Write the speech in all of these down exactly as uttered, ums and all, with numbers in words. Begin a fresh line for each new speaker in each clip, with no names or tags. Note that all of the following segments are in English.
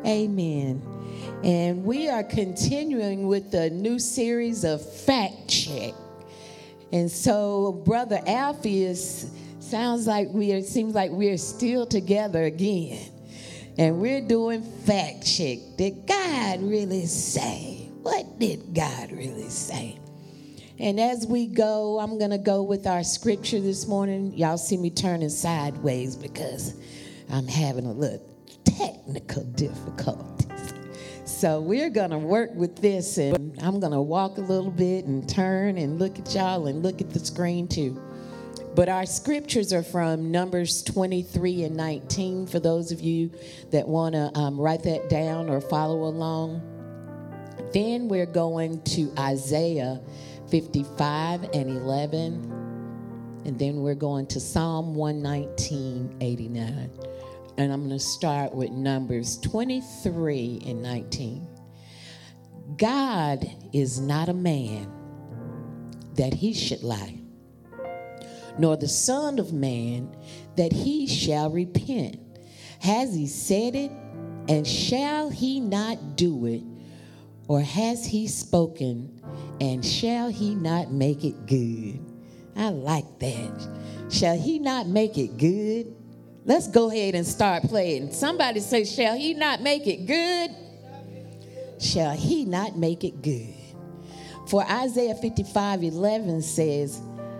Amen. And we are continuing with the new series of Fact Check. And so Brother Alpheus, sounds like we are, seems like we're still together again. And we're doing Fact Check. Did God really say? What did God really say? And as we go, I'm going to go with our scripture this morning. Y'all see me turning sideways because I'm having a little technical difficulties. So we're going to work with this, and I'm going to walk a little bit and turn and look at y'all and look at the screen too. But our scriptures are from Numbers twenty-three and nineteen for those of you that want to um, write that down or follow along. Then we're going to Isaiah fifty-five and eleven. And then we're going to Psalm one nineteen, eighty-nine. And I'm going to start with Numbers twenty-three and nineteen. God is not a man that he should lie, nor the Son of Man that he shall repent. Has he said it, and shall he not do it? Or has he spoken, and shall he not make it good? I like that. Shall he not make it good? Let's go ahead and start playing. Somebody say, shall he not make it good? Shall he not make it good? For Isaiah fifty-five eleven says,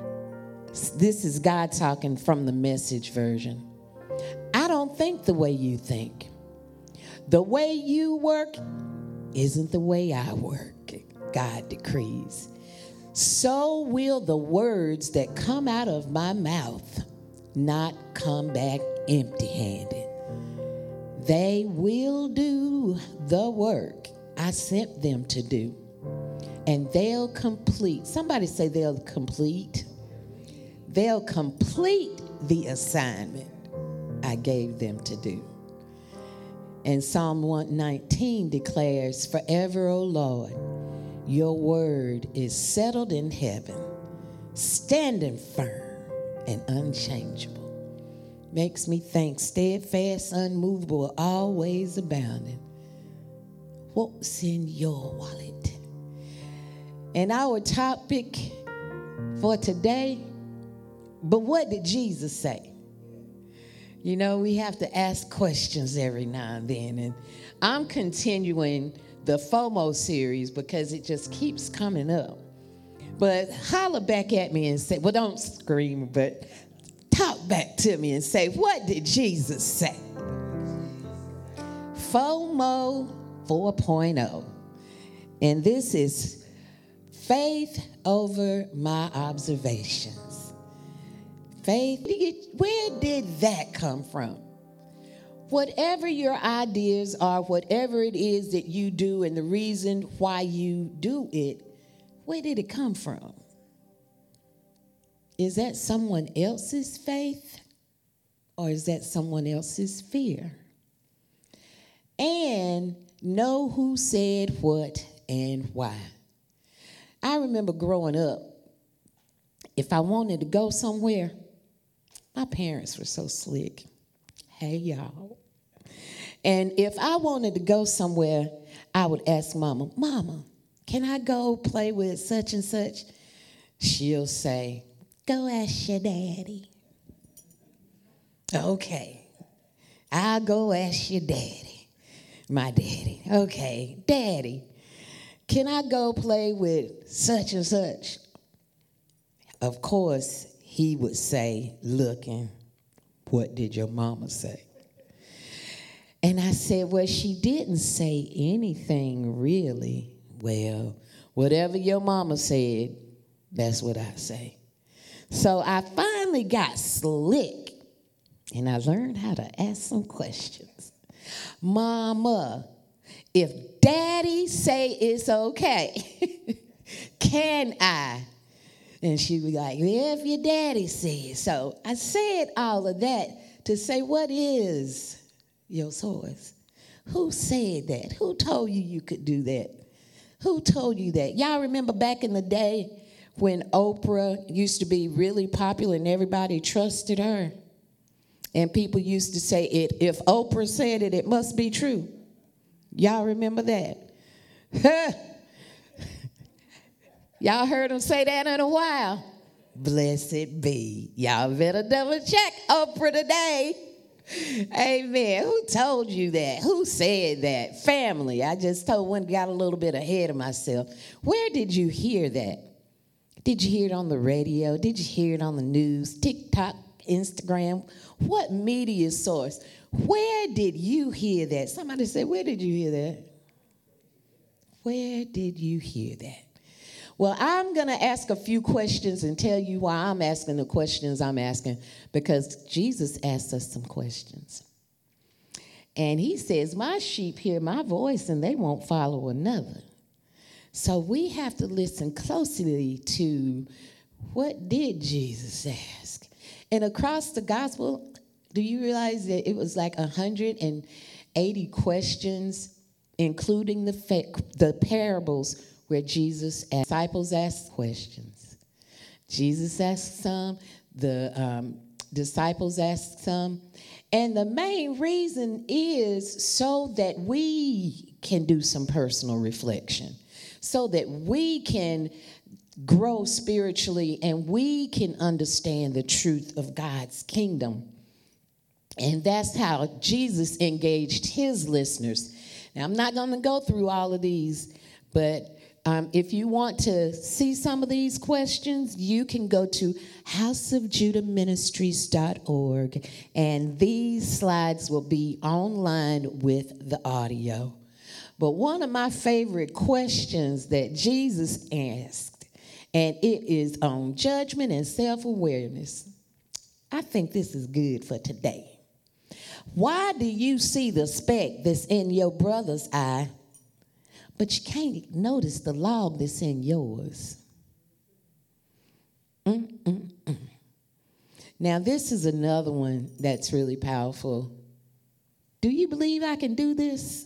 this is God talking from the Message version. I don't think the way you think. The way you work isn't the way I work, God decrees. So will the words that come out of my mouth not come back empty-handed. They will do the work I sent them to do, and they'll complete. Somebody say they'll complete. They'll complete the assignment I gave them to do. And Psalm one nineteen declares, forever, O Lord, your word is settled in heaven, standing firm and unchangeable. Makes me think, steadfast, unmovable, always abounding. What's in your wallet? And our topic for today, but what did Jesus say? You know, we have to ask questions every now and then. And I'm continuing the FOMO series because it just keeps coming up. But holler back at me and say, well, don't scream, but talk back to me and say, what did Jesus say? FOMO four point oh. And this is faith over my observations. Faith, where did that come from? Whatever your ideas are, whatever it is that you do and the reason why you do it, where did it come from? Is that someone else's faith, or is that someone else's fear? And know who said what and why. I remember growing up, if I wanted to go somewhere, my parents were so slick. Hey, y'all. And if I wanted to go somewhere, I would ask Mama, Mama, can I go play with such and such? She'll say, go ask your daddy. Okay. I'll go ask your daddy. My daddy. Okay. Daddy, can I go play with such and such? Of course, he would say, looking, what did your mama say? And I said, well, she didn't say anything really. Well, whatever your mama said, that's what I say. So I finally got slick, and I learned how to ask some questions. Mama, if daddy say it's okay, can I? And she was like, well, if your daddy says so. I said all of that to say, what is your source? Who said that? Who told you you could do that? Who told you that? Y'all remember back in the day when Oprah used to be really popular and everybody trusted her? And people used to say, "It if Oprah said it, it must be true." Y'all remember that? Y'all heard him say that in a while. Blessed be. Y'all better double check Oprah today. Amen. Who told you that? Who said that? Family. I just told one, got a little bit ahead of myself. Where did you hear that? Did you hear it on the radio? Did you hear it on the news? TikTok, Instagram? What media source? Where did you hear that? Somebody said, where did you hear that? Where did you hear that? Well, I'm going to ask a few questions and tell you why I'm asking the questions I'm asking, because Jesus asked us some questions. And he says, my sheep hear my voice and they won't follow another. So we have to listen closely to what did Jesus ask? And across the gospel, do you realize that it was like one hundred eighty questions, including the, fa- the parables where Jesus asked, disciples asked questions. Jesus asked some, the um, disciples asked some. And the main reason is so that we can do some personal reflection, so that we can grow spiritually and we can understand the truth of God's kingdom. And that's how Jesus engaged his listeners. Now, I'm not going to go through all of these, but Um, if you want to see some of these questions, you can go to house of judah ministries dot org, and these slides will be online with the audio. But one of my favorite questions that Jesus asked, and it is on judgment and self-awareness. I think this is good for today. Why do you see the speck that's in your brother's eye, but you can't notice the log that's in yours? Mm-mm-mm. Now, this is another one that's really powerful. Do you believe I can do this?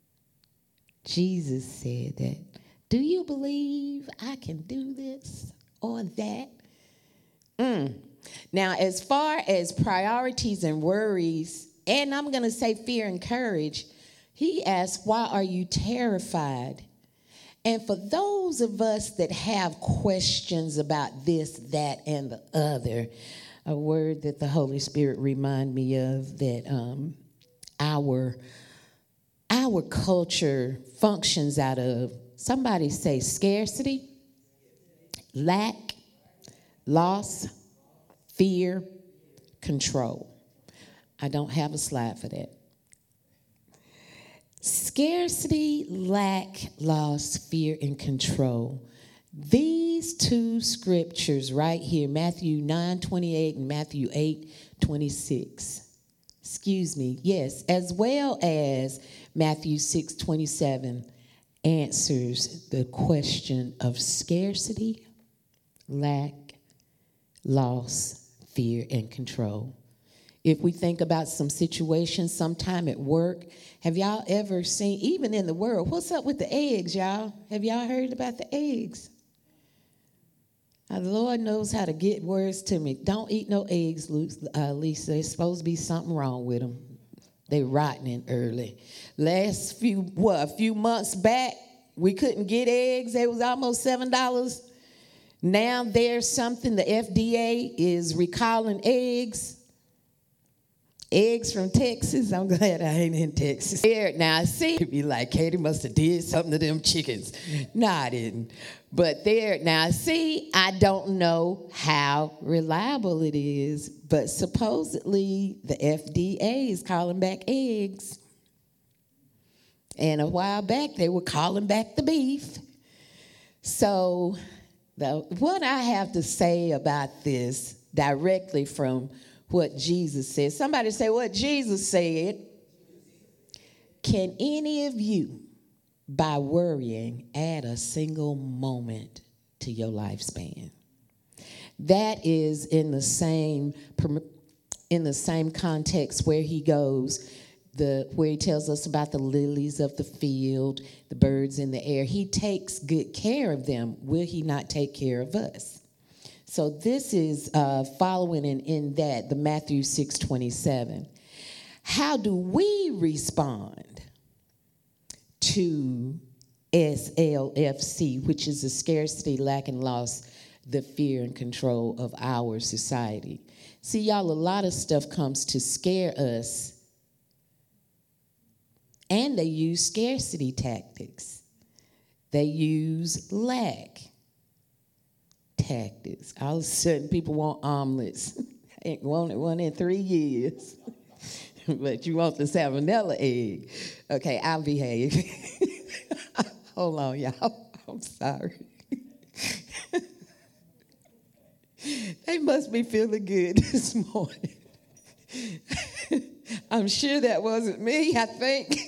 Jesus said that. Do you believe I can do this or that? Mm. Now, as far as priorities and worries, and I'm going to say fear and courage, he asked, why are you terrified? And for those of us that have questions about this, that, and the other, a word that the Holy Spirit reminded me of, that um, our, our culture functions out of, somebody say scarcity, lack, loss, fear, control. I don't have a slide for that. Scarcity, lack, loss, fear, and control. These two scriptures right here, Matthew nine twenty-eight and Matthew eight twenty-six. Excuse me, yes, as well as Matthew six twenty-seven answers the question of scarcity, lack, loss, fear, and control. If we think about some situations sometime at work, have y'all ever seen, even in the world, what's up with the eggs, y'all? Have y'all heard about the eggs? Now, the Lord knows how to get words to me. Don't eat no eggs, uh, Lisa. There's supposed to be something wrong with them. They rotting early. Last few, what, a few months back, we couldn't get eggs. It was almost seven dollars. Now there's something, the F D A is recalling eggs. Eggs from Texas. I'm glad I ain't in Texas. Now, I see you be like, Katie must have did something to them chickens. No, I didn't. But there, now, see, I don't know how reliable it is, but supposedly the F D A is calling back eggs. And a while back, they were calling back the beef. So the, what I have to say about this directly from what Jesus said. Somebody say what Jesus said. Can any of you, by worrying, add a single moment to your lifespan? That is in the same in the same context where he goes, the where he tells us about the lilies of the field, the birds in the air. He takes good care of them. Will he not take care of us? So this is uh, following in, in that, the Matthew six twenty-seven. How do we respond? to S L F C, which is the scarcity, lack, and loss, the fear and control of our society. See, y'all, a lot of stuff comes to scare us, and they use scarcity tactics. They use lack tactics. All of a sudden, people want omelets. Ain't wanted one in three years. But you want the salmonella egg. Okay, I'll behave. Hold on, y'all. I'm sorry. They must be feeling good this morning. I'm sure that wasn't me, I think.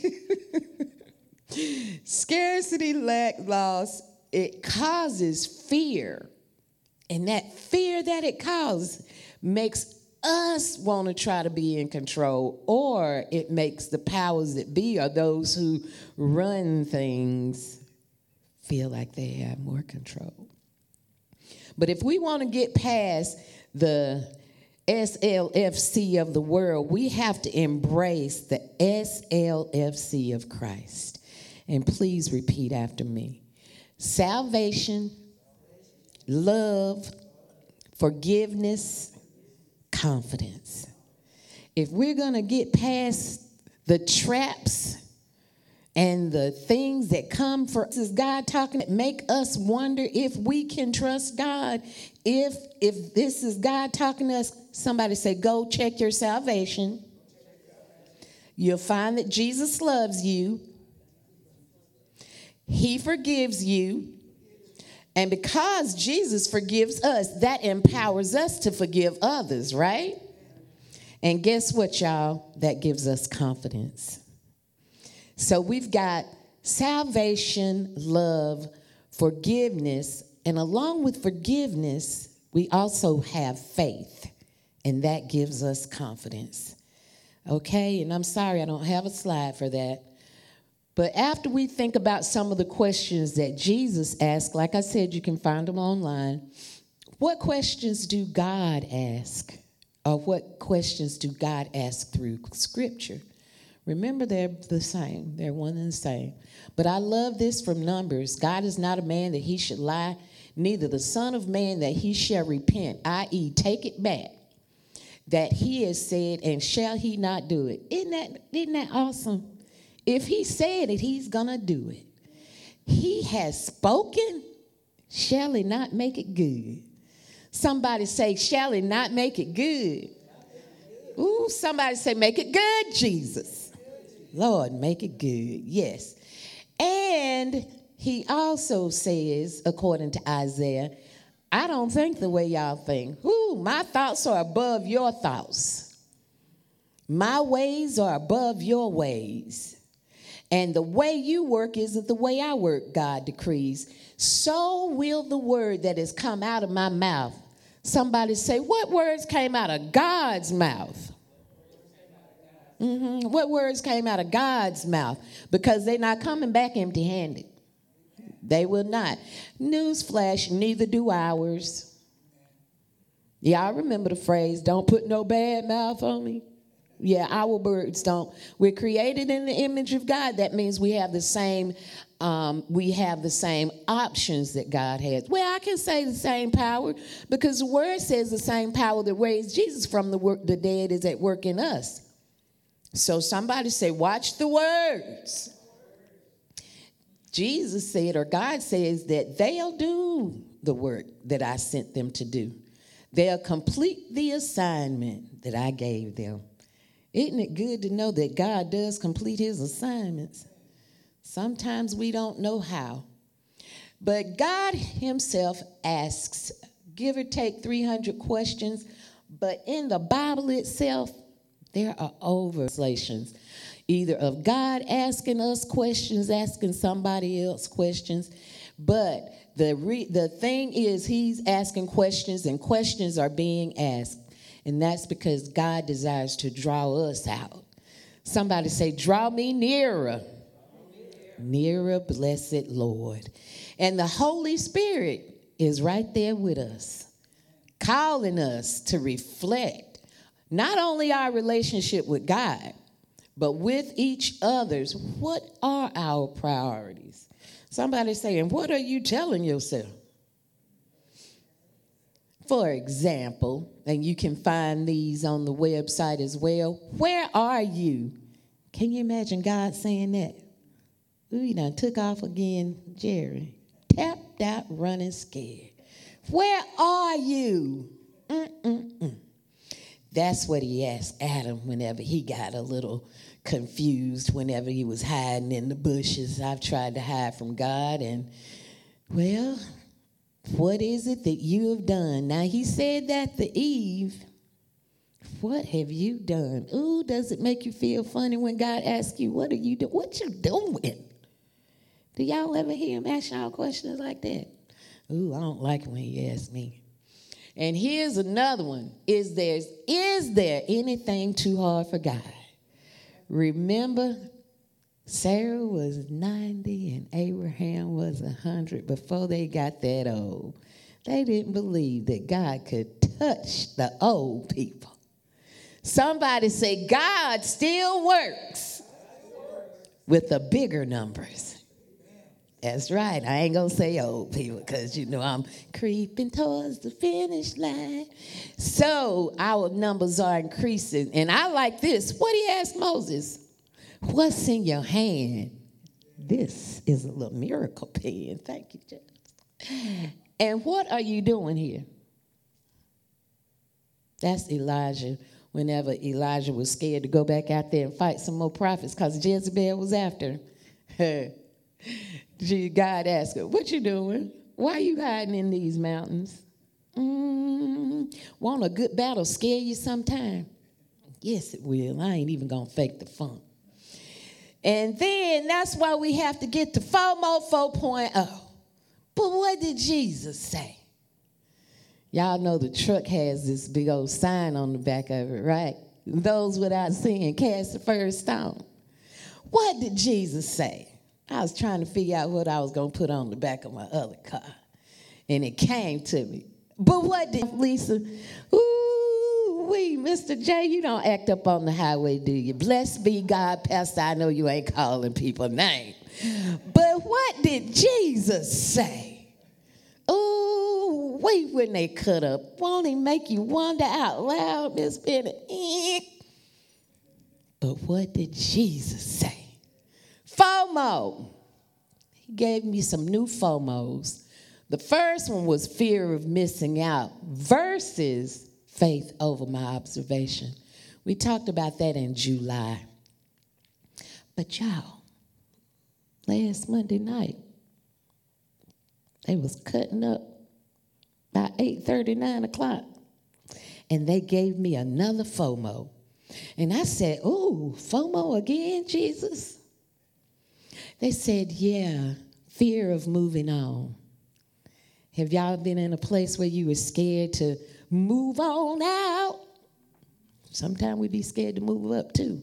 Scarcity, lack, loss, it causes fear. And that fear that it causes makes us want to try to be in control, or it makes the powers that be, or those who run things, feel like they have more control. But if we want to get past the S L F C of the world, we have to embrace the S L F C of Christ. And please repeat after me. Salvation, love, forgiveness, confidence. If we're going to get past the traps and the things that come for us, is God talking, make us wonder if we can trust God. If if this is God talking to us, somebody say, go check your salvation. You'll find that Jesus loves you. He forgives you. And because Jesus forgives us, that empowers us to forgive others, right? And guess what, y'all? That gives us confidence. So we've got salvation, love, forgiveness, and along with forgiveness, we also have faith, and that gives us confidence. Okay, and I'm sorry I don't have a slide for that. But after we think about some of the questions that Jesus asked, like I said, you can find them online. What questions do God ask? Or what questions do God ask through Scripture? Remember, they're the same. They're one and the same. But I love this from Numbers. God is not a man that he should lie, neither the son of man that he shall repent, that is, take it back, that he has said, and shall he not do it? Isn't that, isn't that awesome? If he said it, he's going to do it. He has spoken, shall he not make it good? Somebody say, shall he not make it good? Ooh, somebody say, make it good, Jesus. Lord, make it good. Yes. And he also says, according to Isaiah, I don't think the way y'all think. Ooh, my thoughts are above your thoughts. My ways are above your ways. And the way you work isn't the way I work, God decrees. So will the word that has come out of my mouth. Somebody say, what words came out of God's mouth? Mm-hmm. What words came out of God's mouth? Because they're not coming back empty-handed. They will not. Newsflash, neither do ours. Y'all remember the phrase, don't put no bad mouth on me? Yeah, our words don't. We're created in the image of God. That means we have the same, um, we have the same options that God has. Well, I can say the same power because the word says the same power that raised Jesus from the work, the dead is at work in us. So somebody say, watch the words. Jesus said, or God says that they'll do the work that I sent them to do. They'll complete the assignment that I gave them. Isn't it good to know that God does complete his assignments? Sometimes we don't know how. But God himself asks, give or take three hundred questions. But in the Bible itself, there are over translations, either of God asking us questions, asking somebody else questions. But the re- the thing is, he's asking questions, and questions are being asked. And that's because God desires to draw us out. Somebody say, draw me nearer. Nearer, blessed Lord. And the Holy Spirit is right there with us, calling us to reflect not only our relationship with God, but with each other's. What are our priorities? Somebody saying, what are you telling yourself? For example, and you can find these on the website as well, where are you? Can you imagine God saying that? Ooh, you done took off again, Jerry. Tapped out, running scared. Where are you? Mm-mm-mm. That's what he asked Adam whenever he got a little confused, whenever he was hiding in the bushes. I've tried to hide from God, and, well, what is it that you have done? Now, he said that to Eve. What have you done? Ooh, does it make you feel funny when God asks you, what are you doing? What you doing? Do y'all ever hear him ask y'all questions like that? Ooh, I don't like it when he asks me. And here's another one. Is there, is there anything too hard for God? Remember, Sarah was ninety and Abraham was one hundred before they got that old. They didn't believe that God could touch the old people. Somebody say, God still works with the bigger numbers. That's right. I ain't going to say old people because, you know, I'm creeping towards the finish line. So our numbers are increasing. And I like this. What he asked Moses, what's in your hand? This is a little miracle pen. Thank you, Judge. And what are you doing here? That's Elijah. Whenever Elijah was scared to go back out there and fight some more prophets because Jezebel was after her. God asked her, what you doing? Why are you hiding in these mountains? Mm, won't a good battle scare you sometime? Yes, it will. I ain't even going to fake the funk. And then that's why we have to get to FOMO four point oh. But what did Jesus say? Y'all know the truck has this big old sign on the back of it, right? Those without sin cast the first stone. What did Jesus say? I was trying to figure out what I was going to put on the back of my other car. And it came to me. But what did Lisa? Ooh, wee, Mister J, you don't act up on the highway, do you? Blessed be God, Pastor, I know you ain't calling people names. But what did Jesus say? Ooh, wait, when they cut up. Won't he make you wonder out loud, Miss Bennett? But what did Jesus say? FOMO. He gave me some new FOMOs. The first one was fear of missing out versus faith over my observation. We talked about that in July. But y'all, last Monday night, they was cutting up by eight thirty, nine o'clock. And they gave me another FOMO. And I said, ooh, FOMO again, Jesus? They said, yeah, fear of moving on. Have y'all been in a place where you were scared to move on out? Sometimes we be scared to move up too.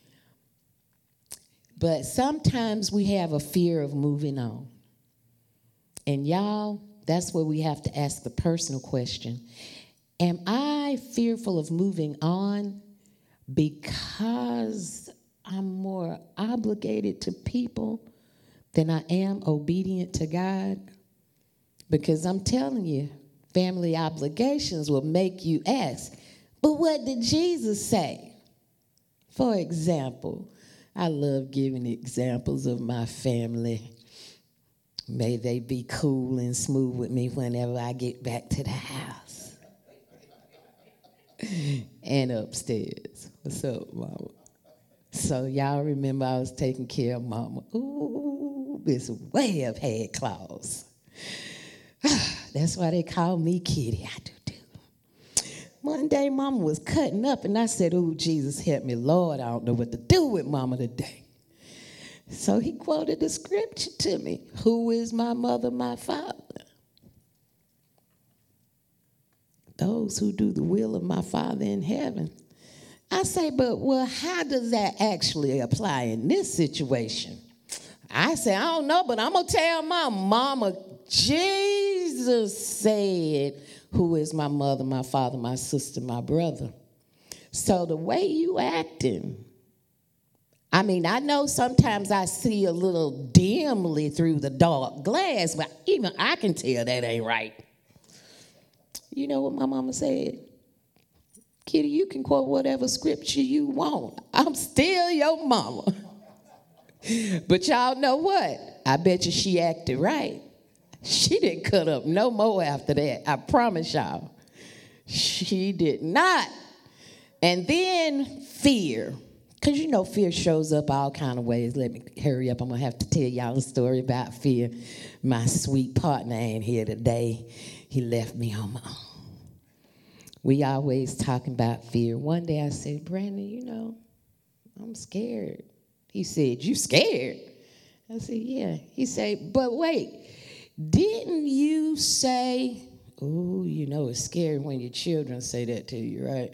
But sometimes we have a fear of moving on. And y'all, that's where we have to ask the personal question. Am I fearful of moving on because I'm more obligated to people than I am obedient to God? Because I'm telling you, family obligations will make you ask, but what did Jesus say? For example, I love giving examples of my family. May they be cool and smooth with me whenever I get back to the house. And upstairs. What's up, Mama? So y'all remember I was taking care of Mama. Ooh, this way I've had claws. That's why they call me Kitty. I do too. One day Mama was cutting up and I said, ooh, Jesus help me, Lord, I don't know what to do with Mama today. So he quoted the scripture to me. Who is my mother, my father? Those who do the will of my Father in heaven. I say, but well, how does that actually apply in this situation? I say, I don't know, but I'm going to tell my mama, Jesus said, who is my mother, my father, my sister, my brother. So the way you acting I mean, I know sometimes I see a little dimly through the dark glass, but even I can tell that ain't right. You know what my mama said? Kitty, you can quote whatever scripture you want. I'm still your mama. But y'all know what? I bet you she acted right. She didn't cut up no more after that. I promise y'all. She did not. And then fear. Because you know fear shows up all kind of ways. Let me hurry up. I'm going to have to tell y'all a story about fear. My sweet partner ain't here today. He left me on my own. We always talking about fear. One day I said, Brandon, you know, I'm scared. He said, you scared? I said, yeah. He said, but wait, didn't you say, oh, you know it's scary when your children say that to you, right?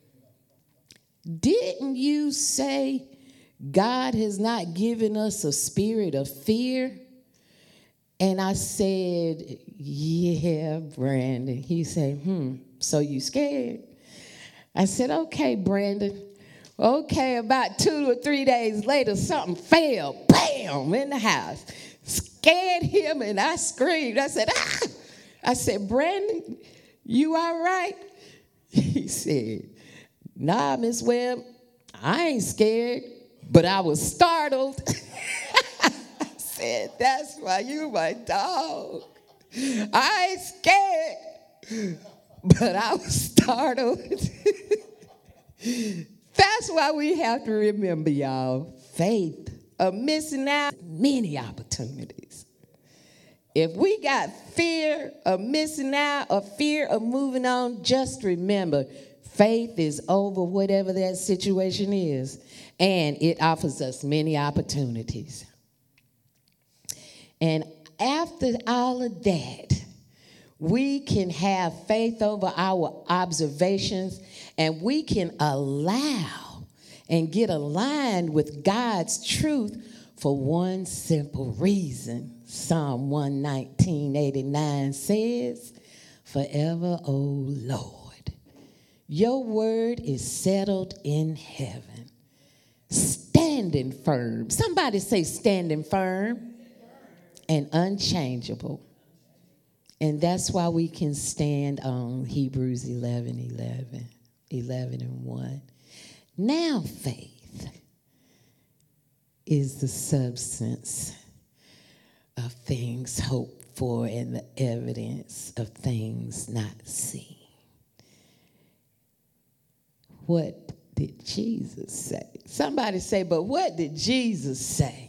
Didn't you say God has not given us a spirit of fear? And I said, yeah, Brandon. He said, hmm, so you scared? I said, okay, Brandon. Okay, about two or three days later, something fell, bam, in the house. Scared him, and I screamed. I said, ah! I said, Brandon, you all right? He said, nah, Miss Webb, I ain't scared, but I was startled. I said, that's why you my dog. I ain't scared, but I was startled. That's why we have to remember, y'all, faith of missing out many opportunities. If we got fear of missing out or fear of moving on, just remember, faith is over whatever that situation is, and it offers us many opportunities. And after all of that, we can have faith over our observations, and we can allow and get aligned with God's truth for one simple reason. Psalm one nineteen eighty-nine says, forever, O Lord, your word is settled in heaven, standing firm. Somebody say standing firm and unchangeable. And that's why we can stand on Hebrews eleven eleven, eleven and one. Now faith is the substance of things hoped for and the evidence of things not seen. What did Jesus say? Somebody say, but what did Jesus say?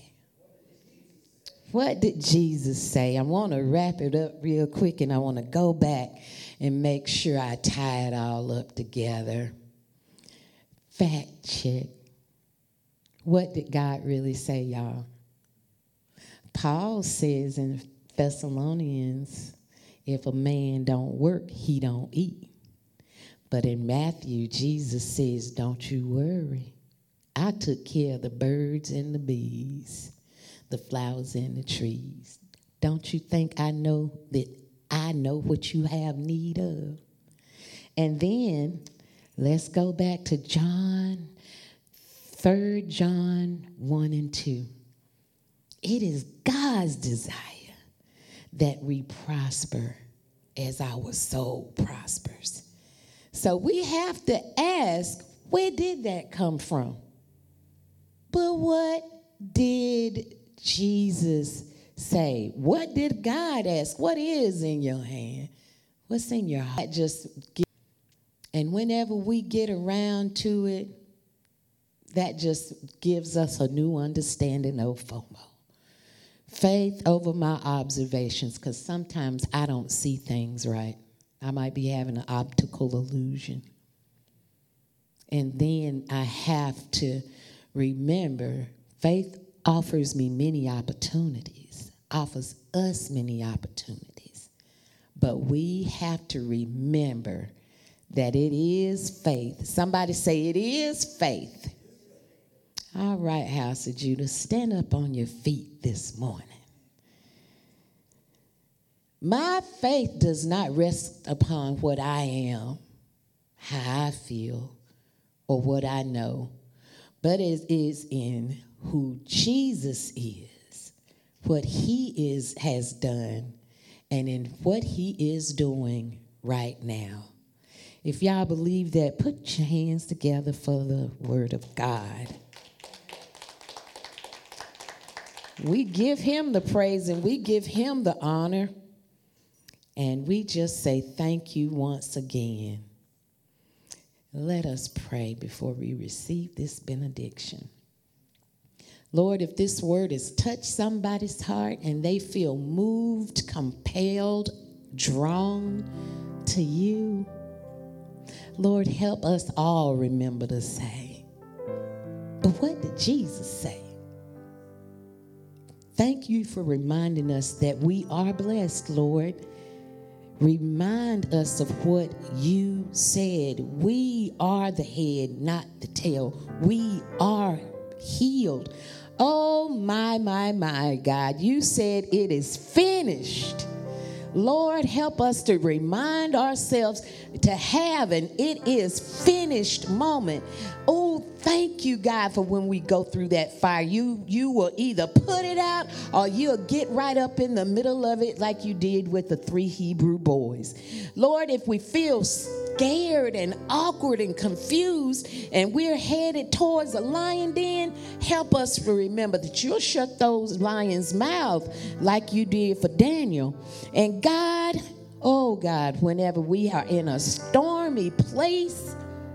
What did Jesus say? I want to wrap it up real quick, and I want to go back and make sure I tie it all up together. Fact check. What did God really say, y'all? Paul says in Thessalonians, if a man don't work, he don't eat. But in Matthew, Jesus says, don't you worry. I took care of the birds and the bees, the flowers and the trees. Don't you think I know that I know what you have need of? And then let's go back to John, Third John one and two. It is God's desire that we prosper as our soul prospers. So we have to ask, where did that come from? But what did Jesus say? What did God ask? What is in your hand? What's in your heart? Just give. And whenever we get around to it, that just gives us a new understanding of FOMO. Faith over my observations, because sometimes I don't see things right. I might be having an optical illusion. And then I have to remember, faith offers me many opportunities, offers us many opportunities. But we have to remember that it is faith. Somebody say it is faith. All right, House of Judah, stand up on your feet this morning. My faith does not rest upon what I am, how I feel, or what I know, but it is in who Jesus is, what he is has done, and in what he is doing right now. If y'all believe that, put your hands together for the word of God. We give him the praise and we give him the honor. And we just say thank you once again. Let us pray before we receive this benediction. Lord, if this word has touched somebody's heart and they feel moved, compelled, drawn to you, Lord, help us all remember to say, but what did Jesus say? Thank you for reminding us that we are blessed, Lord. Remind us of what you said. We are the head, not the tail. We are healed. Oh, my, my, my, God. You said it is finished. Lord, help us to remind ourselves to have an it is finished moment. Oh, thank you, God, for when we go through that fire. You, you will either put it out or you'll get right up in the middle of it like you did with the three Hebrew boys. Lord, if we feel scared and awkward and confused and we're headed towards a lion den, help us to remember that you'll shut those lions' mouths like you did for Daniel. And God, oh God, whenever we are in a stormy place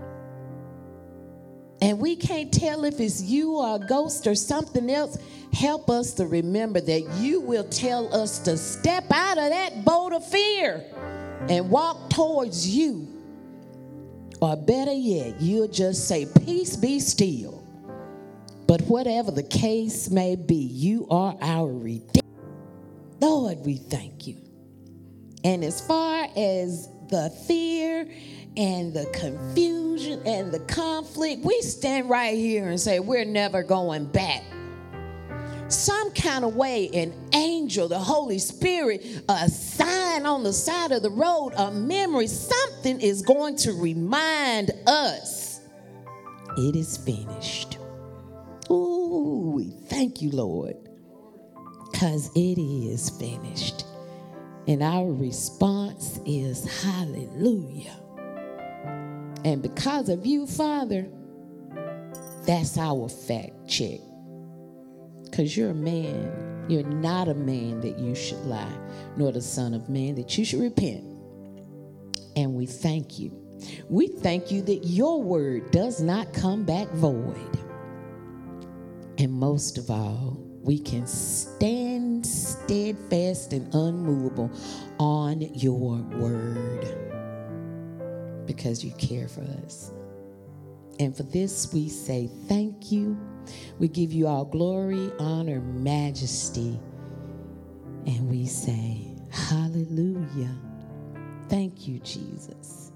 and we can't tell if it's you or a ghost or something else, help us to remember that you will tell us to step out of that boat of fear and walk towards you. Or better yet, you'll just say, peace be still. But whatever the case may be, you are our Redeemer. Lord, we thank you. And as far as the fear and the confusion and the conflict, we stand right here and say, we're never going back. Some kind of way, an angel, the Holy Spirit, a sign on the side of the road, a memory, something is going to remind us it is finished. Ooh, we thank you, Lord, because it is finished. And our response is hallelujah. And because of you, Father, that's our fact check. Because you're a man. You're not a man that you should lie, nor the son of man that you should repent. And we thank you. We thank you that your word does not come back void. And most of all, we can stand steadfast and unmovable on your word because you care for us. And for this, we say thank you. We give you all glory, honor, majesty. And we say, hallelujah. Thank you, Jesus.